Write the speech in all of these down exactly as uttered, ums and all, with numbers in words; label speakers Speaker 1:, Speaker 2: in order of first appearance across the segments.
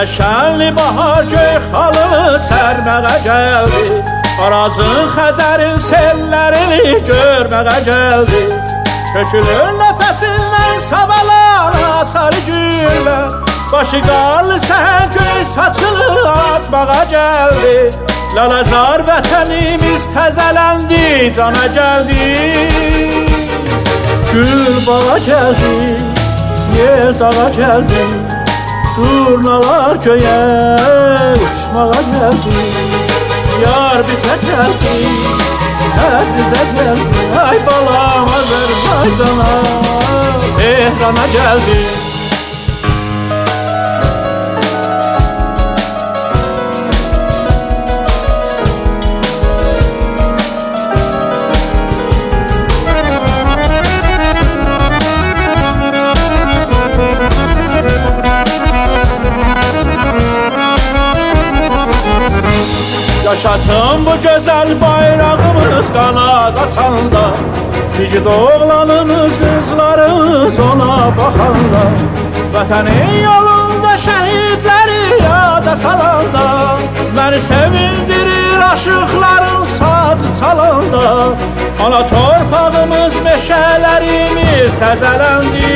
Speaker 1: Yenə şənli bahar göy xalı sərməğə gəldi, Arazın Xəzərin sellərini görməğə gəldi. Kökülür nəfəsindən savalara sarı güllər, Başı qarlı sən göy saçını atmağa gəldi. Lalazar vətənimiz təzələndi, cana gəldi. Gül bağa gəldi, yer dağa gəldi, Turnalar göyə uçmağa gəldi. Yar bizə gəldi, hər bizə gəldi, Ay balam Azərbaycana, Tehrana gəldi. Yaşasın bu güzel bayrağımız kanat açanda, Bigid oğlanımız, kızlarımız ona bakanda, Vətənin yolunda şəhidləri yada salanda, Məni sevindirir aşıqların sazı çalanda, Ana torpağımız, meşələrimiz təzələndi.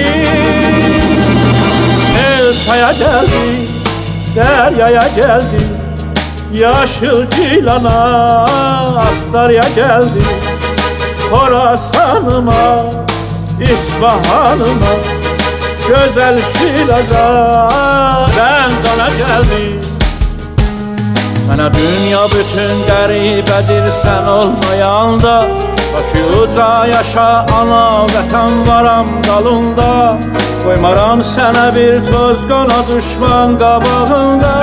Speaker 1: El saya gəldi, dəryaya gəldi, Yaşıl Gilana, Astarya geldi, Xorasanıma, İsfahanıma, Gözəl Şiraza, Zəncana geldi. Mənə dünya bütün qəribədir sən olmayanda, Başı uca yaşa ana vətən varam dalında, Qoymaram sənə bir toz qona düşman qabağında.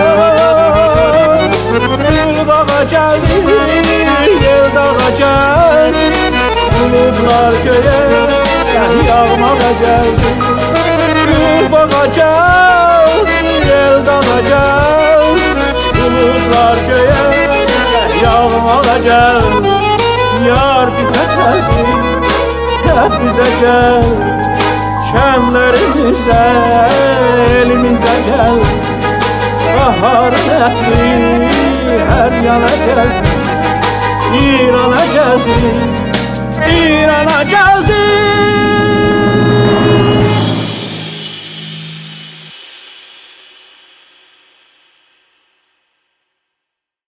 Speaker 1: Gül bağa gəldi, yer dağa gəldi, Buludlar göyə yağmağa gəldi. Gül bağa gəldi, yer dağa gəldi, Buludlar göyə yağmağa gəldi. Yar bizə gəldi, hep bizə gəldi, Şənlərimizə, elimizə gəldi. Bahar ətri hər yana gəldi, İrana gəldi, İrana gəldi.